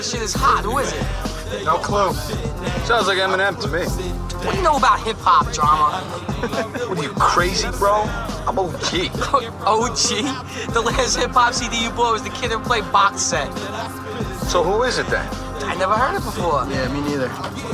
Shit is hot. Who is it? No clue. Sounds like Eminem to me. What do you know about hip-hop, drama? What are you, crazy, bro? I'm OG. OG? The last hip-hop CD you bought was the Kid and Play box set. So who is it then? I never heard it before. Yeah, me neither.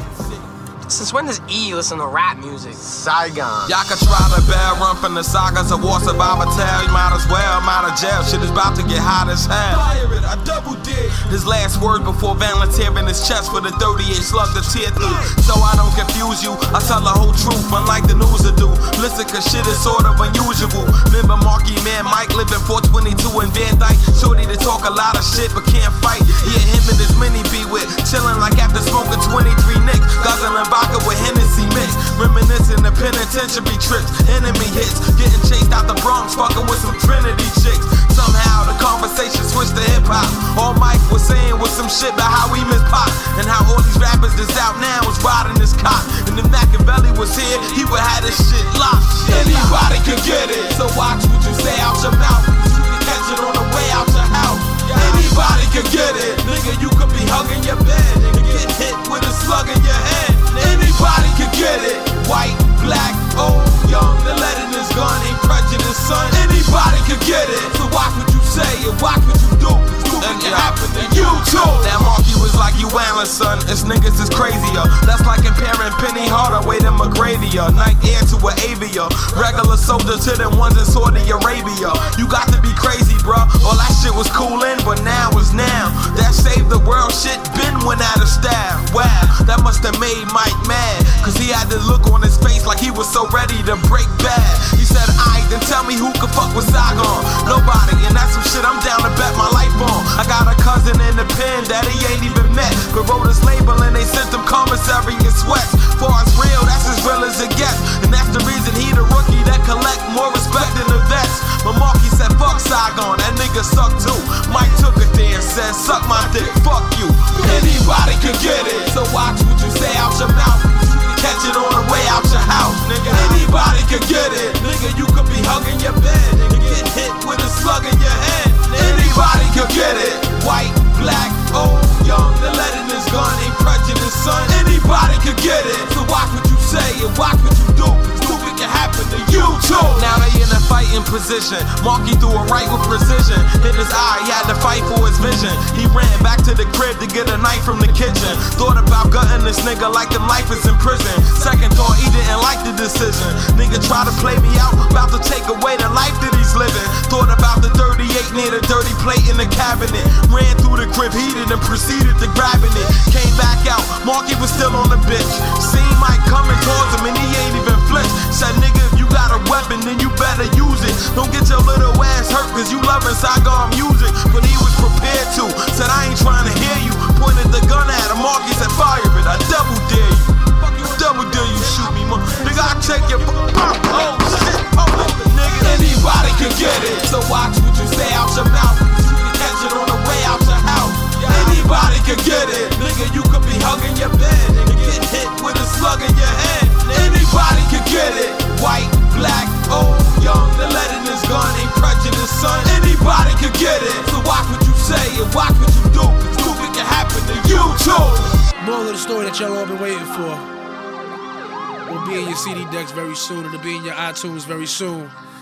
Since when does E listen to rap music? Saigon. Y'all can try to bear run from the sagas of war survivor tale. You might as well, I'm out of jail. Shit is about to get hot as hell. Fire it, I double dig. His last word before Valentine tearing his chest for the 38 slug to tear through. So I don't confuse you, I tell the whole truth, unlike the news will do. Listen, cause shit is sort of unusual. Remember Marky Man Mike living 422 in Van Dyke. Shorty to talk a lot of shit but can't fight. Yeah, him and his mini be with, chilling like after smoking 23 nicks. Guzzling vodka with Hennessy mix, reminiscing the penitentiary trips, enemy hits, getting chased out the Bronx, fucking with some Trinity chicks. Somehow the conversation switched to hip hop. All Mike was saying was some shit about how we miss pop, and how all these rappers that's out now is riding this cop. And if Machiavelli was here, he would have this shit locked. Anybody could get it, so watch what you say out your mouth. You can catch it on the way out your house. Anybody could get it, nigga. You could be hugging your bed and get hit with a slug in your head. Anybody could get it. White, black, old, young, the lead in his gun ain't prejudice, son. Anybody could get it. So watch what you say and watch what you do. And it happen to you too. That Marky was like you Allen, son. It's niggas is crazier. That's like comparing Penny Hardaway to McGrady. Night air to an avia. Regular soldier to them ones in Saudi Arabia. You got to be crazy, bro. All that shit was coolin', but now is now. That saved the world shit been went out of style. Wow, that must have made Mike mad, cause he had the look on his face like he was so ready to break bad. He said, aight, then tell me who could fuck with Saigon. Nobody, and that's some shit I'm down to bet my life on. I got a cousin in the pen that he ain't even met, but wrote his label and they sent him commissary and sweats. For it's real, that's as real as it gets, and that's the reason he the rookie that collect more respect than the vets. But Marky said, fuck Saigon, that nigga suck too. Mike took it there and said, suck my dick, fuck you. Anybody can get it, so watch what you say out your mouth. Catch it on the way out your house, nigga. Anybody can get it, nigga. You could be hugging your bed and get hit with a slug in your head. Anybody can get it. White, black, old, young, the lead in his gun ain't prejudice, son. Anybody can get it. So watch what you say and watch what you do. Stupid can happen to you too. Now they in a fighting position. Marky threw a right with precision. Hit his eye, he had to fight for his vision. He ran back to the crib to get a knife from the kitchen. Thought about gutting this nigga like them life is in prison. Second thought, he didn't like the decision. Nigga try to play me out, about to take away the life that he's living. Thought about the 38 near the dirty plate in the cabinet. Ran through the crib, heated and proceeded to grabbing it. Came back out, Marky was still on the bitch. Seen Mike coming towards him and he ain't even flinched. Said, nigga, if you got a weapon, then you better use it. Don't get your little ass hurt, cause you loving Saigon music. But he was prepared to, said, I ain't trying to hear you. Pointed the gun at him, Marky said, fire it, I double dare you. Double dare you shoot me, man. Nigga, I take your oh shit, nigga. Anybody can get it, so watch what you say out your mouth. You can catch it on the way out your house. Anybody can get it, nigga. You could be hugging your bed and get hit with a slug in your head. Anybody can get it. White, black, old, young, the lead in his gun ain't prejudice, son. Anybody can get it, so watch what you say and watch what you do. Stupid can happen to you too. Moral of the story that y'all all been waiting for will be in your CD decks very soon. It'll be in your iTunes very soon.